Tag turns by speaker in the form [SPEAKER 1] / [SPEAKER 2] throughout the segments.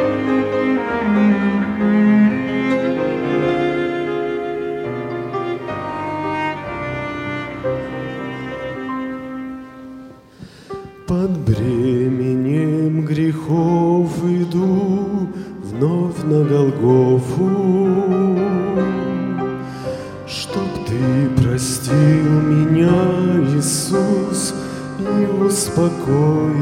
[SPEAKER 1] Под бременем грехов иду вновь на Голгофу, чтоб Ты простил меня, Иисус, и успокоив,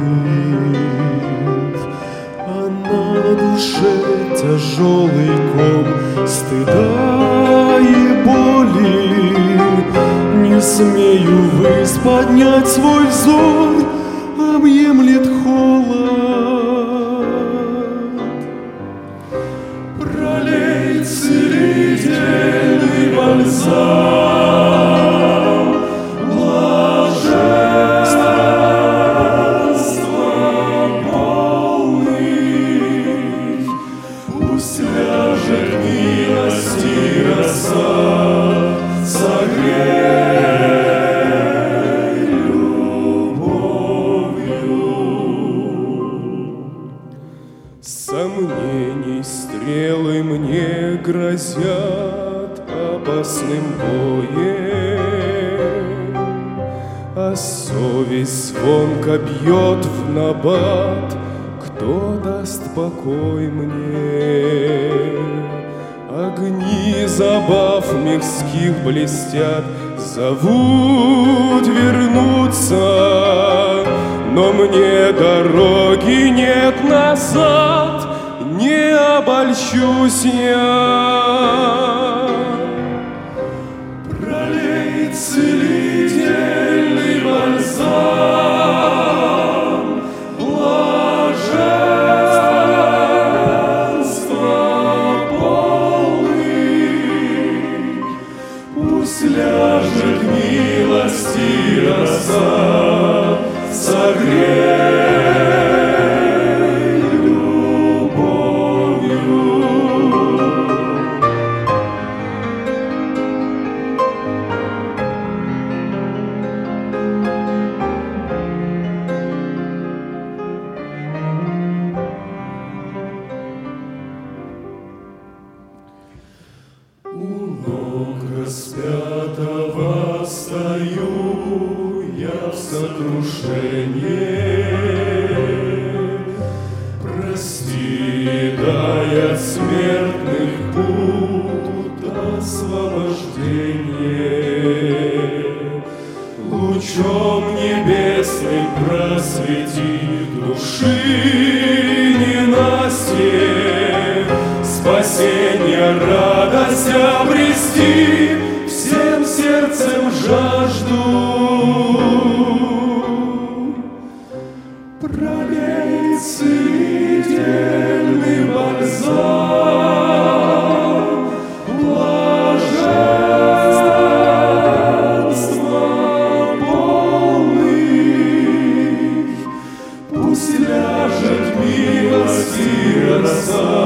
[SPEAKER 1] а на душе тяжелый ком стыда и боли. Не смею ввысь поднять свой взор, объемлет холод. Пролей целительный бальзам, блаженства полный, пусть ляжет милости роса, согрей. Сомнений стрелы мне грозят опасным боем, а совесть звонко бьет в набат. Кто даст покой мне? Огни забав мирских блестят, зовут вернуться, но мне дороги нет назад, не обольщусь я. Пролей целительный бальзам, блаженства полный, пусть ляжет милости роса, согрей любовью. У ног распятого стою я в сокрушении. Прости, дай от смертных пут освобождение. Лучом небесным просвети души ненастье, спасенье, радость обрести всем сердцем жажду. Пролей целительный бальзам, блаженства полный, пусть ляжет милости роса,